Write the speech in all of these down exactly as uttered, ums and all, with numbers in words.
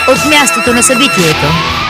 от мястото на събитието.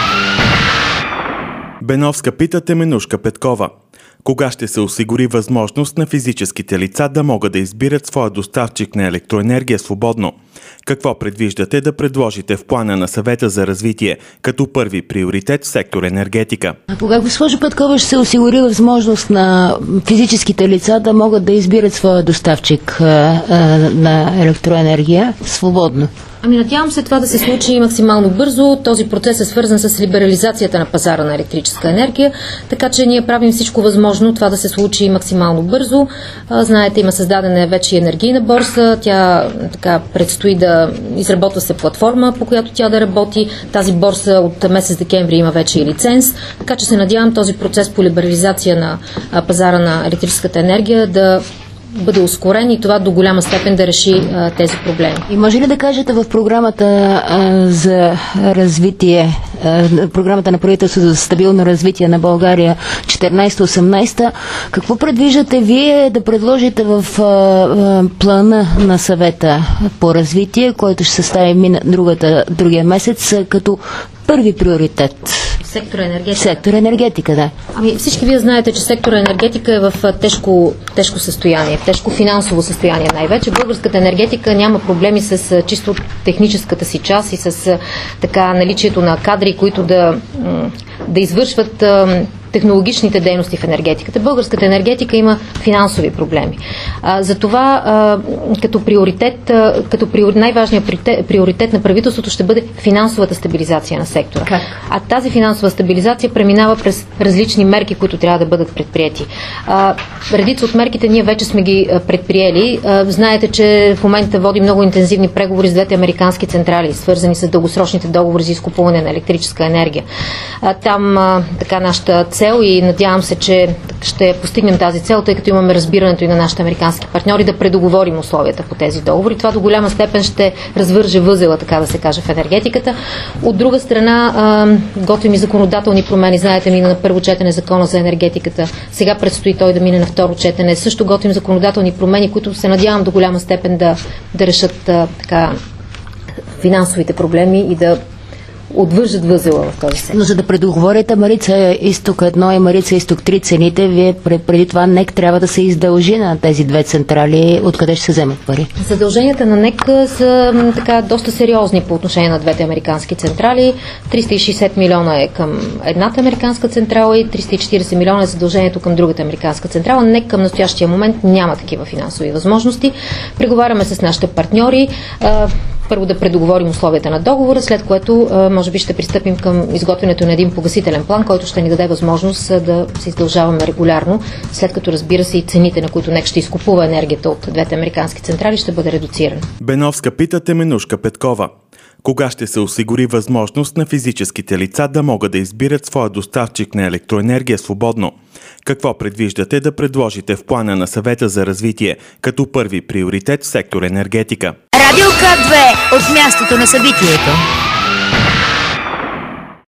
Беновска пита Теменужка Петкова. Кога ще се осигури възможност на физическите лица да могат да избират своя доставчик на електроенергия свободно? Какво предвиждате да предложите в плана на Съвета за развитие като първи приоритет в сектор енергетика? А кога, госпожо Петкова, ще се осигури възможност на физическите лица да могат да избират своя доставчик а, а, на електроенергия свободно? Ами надявам се това да се случи максимално бързо. Този процес е свързан с либерализацията на пазара на електрическа енергия, така че ние правим всичко възможно това да се случи максимално бързо. А, знаете, има създадена вече и енергийна борса. Тя така предстои да изработва се платформа, по която тя да работи. Тази борса от месец декември има вече и лиценз, така че се надявам този процес по либерализация на а, пазара на електрическата енергия да бъде ускорен и това до голяма степен да реши а, тези проблеми. И може ли да кажете в програмата а, за развитие, а, програмата на правителството за стабилно развитие на България четиринайсета-осемнайсета, какво предвиждате вие да предложите в а, а, плана на съвета по развитие, който ще се състави мина, другата, другия месец, а, като първи приоритет? Сектора енергетика. Сектор енергетика, да. Ами всички вие знаете, че сектора енергетика е в тежко, тежко състояние, в тежко финансово състояние най-вече. Българската енергетика няма проблеми с чисто техническата си част и с така наличието на кадри, които да, да извършват технологичните дейности в енергетиката. Българската енергетика има финансови проблеми. А, затова а, като приоритет, а, като приор... най-важният приоритет, приоритет на правителството ще бъде финансовата стабилизация на сектора. Как? А тази финансова стабилизация преминава през различни мерки, които трябва да бъдат предприяти. А, редица от мерките ние вече сме ги а, предприели. А, знаете, че в момента води много интензивни преговори с двете американски централи, свързани с дългосрочните договори за изкупуване на електрическа енергия. А, там а, така нашата цел и надявам се, че ще постигнем тази цел, тъй като имаме разбирането и на нашите американски партньори да предоговорим условията по тези договори. Това до голяма степен ще развърже възела, така да се каже, в енергетиката. От друга страна, а, готвим и законодателни промени. Знаете, мина на първо четене закона за енергетиката. Сега предстои той да мине на второ четене. Също готвим законодателни промени, които се надявам до голяма степен да, да решат а, така, финансовите проблеми и да отвържат възела в този сектор. Но за да предоговорите Марица Изток едно и Марица Изток три цените, вие преди това НЕК трябва да се издължи на тези две централи. Откъде ще се вземат пари? Задълженията на НЕК са така доста сериозни по отношение на двете американски централи. триста и шейсет милиона е към едната американска централа и триста и четирийсет милиона е задължението към другата американска централа. НЕК към настоящия момент няма такива финансови възможности. Преговаряме с нашите партньори. Първо да предоговорим условията на договора, след което може би ще пристъпим към изготвянето на един погасителен план, който ще ни даде възможност да се издължаваме регулярно, след като, разбира се, и цените, на които НЕК ще изкупува енергията от двете американски централи, ще бъде редуцирана. Беновска пита Теменужка Петкова. Кога ще се осигури възможност на физическите лица да могат да избират своя доставчик на електроенергия свободно? Какво предвиждате да предложите в плана на Съвета за развитие като първи приоритет в сектор енергетика? Радио К две от мястото на събитието.